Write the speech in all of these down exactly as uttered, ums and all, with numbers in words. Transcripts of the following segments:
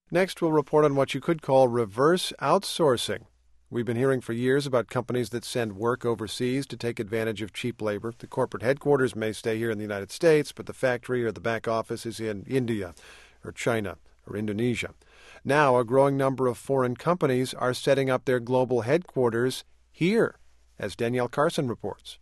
Next, we'll report on what you could call reverse outsourcing. We've been hearing for years about companies that send work overseas to take advantage of cheap labor. The corporate headquarters may stay here in the United States, but the factory or the back office is in India or China or Indonesia. Now, a growing number of foreign companies are setting up their global headquarters here, as Danielle Carson reports.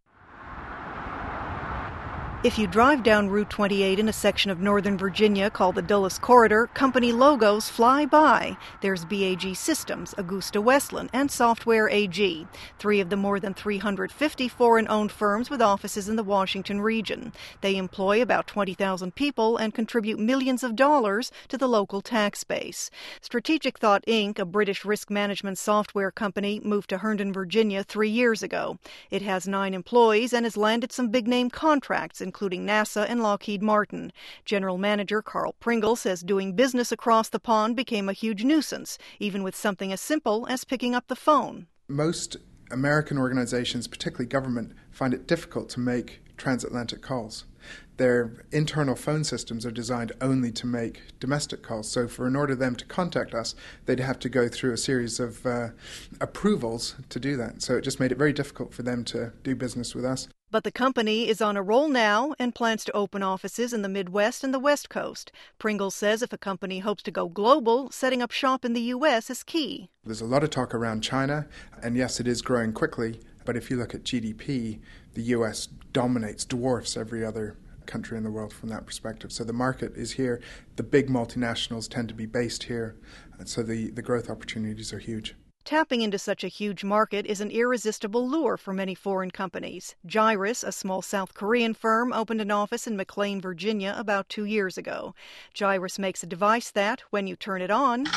If you drive down Route twenty-eight in a section of Northern Virginia called the Dulles Corridor, company logos fly by. There's B A G Systems, Augusta Westland, and Software A G, three of the more than three hundred fifty foreign-owned firms with offices in the Washington region. They employ about twenty thousand people and contribute millions of dollars to the local tax base. Strategic Thought Incorporated, a British risk management software company, moved to Herndon, Virginia three years ago. It has nine employees and has landed some big-name contracts, including NASA and Lockheed Martin. General Manager Carl Pringle says doing business across the pond became a huge nuisance, even with something as simple as picking up the phone. Most American organizations, particularly government, find it difficult to make transatlantic calls. Their internal phone systems are designed only to make domestic calls. So for in order for them to contact us, they'd have to go through a series of uh, approvals to do that. So it just made it very difficult for them to do business with us. But the company is on a roll now and plans to open offices in the Midwest and the West Coast. Pringle says if a company hopes to go global, setting up shop in the U S is key. There's a lot of talk around China, and yes, it is growing quickly. But if you look at G D P, the U S dominates, dwarfs every other country in the world from that perspective. So the market is here. The big multinationals tend to be based here. And so the, the growth opportunities are huge. Tapping into such a huge market is an irresistible lure for many foreign companies. Gyrus, a small South Korean firm, opened an office in McLean, Virginia about two years ago. Gyrus makes a device that, when you turn it on,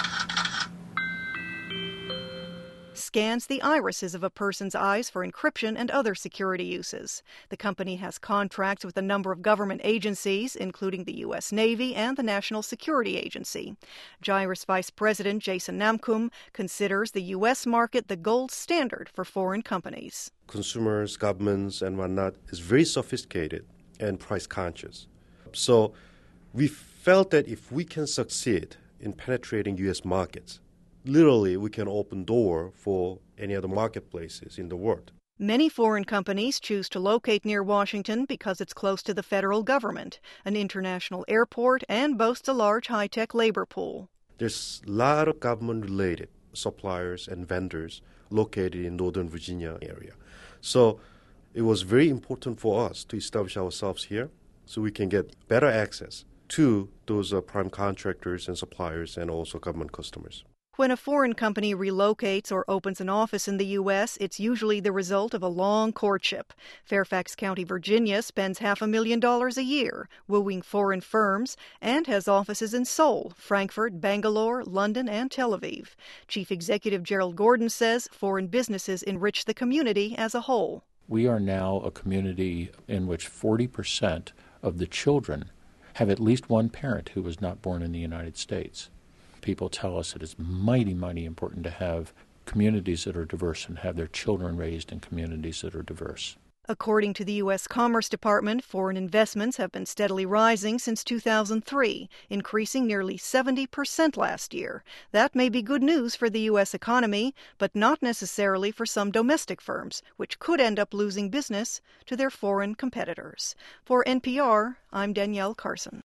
scans the irises of a person's eyes for encryption and other security uses. The company has contracts with a number of government agencies, including the U S Navy and the National Security Agency. Gyrus Vice President Jason Namkum considers the U S market the gold standard for foreign companies. Consumers, governments, and whatnot is very sophisticated and price conscious. So we felt that if we can succeed in penetrating U S markets, literally, we can open door for any other marketplaces in the world. Many foreign companies choose to locate near Washington because it's close to the federal government, an international airport, and boasts a large high-tech labor pool. There's a lot of government-related suppliers and vendors located in Northern Virginia area. So it was very important for us to establish ourselves here so we can get better access to those uh, prime contractors and suppliers and also government customers. When a foreign company relocates or opens an office in the U S, it's usually the result of a long courtship. Fairfax County, Virginia spends half a million dollars a year wooing foreign firms and has offices in Seoul, Frankfurt, Bangalore, London, and Tel Aviv. Chief Executive Gerald Gordon says foreign businesses enrich the community as a whole. We are now a community in which forty percent of the children have at least one parent who was not born in the United States. People tell us that it's mighty, mighty important to have communities that are diverse and have their children raised in communities that are diverse. According to the U S Commerce Department, foreign investments have been steadily rising since two thousand three, increasing nearly seventy percent last year. That may be good news for the U S economy, but not necessarily for some domestic firms, which could end up losing business to their foreign competitors. For N P R, I'm Danielle Carson.